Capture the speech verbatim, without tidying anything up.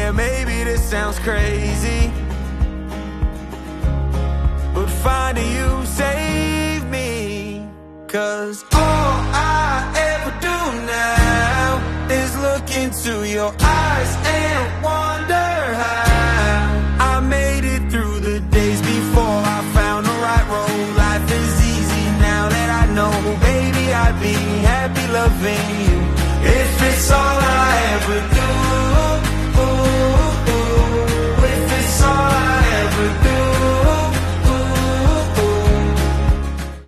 yeah, maybe this sounds crazy, but finding you saved me. 'Cause all I ever do now is look into your eyes and wonder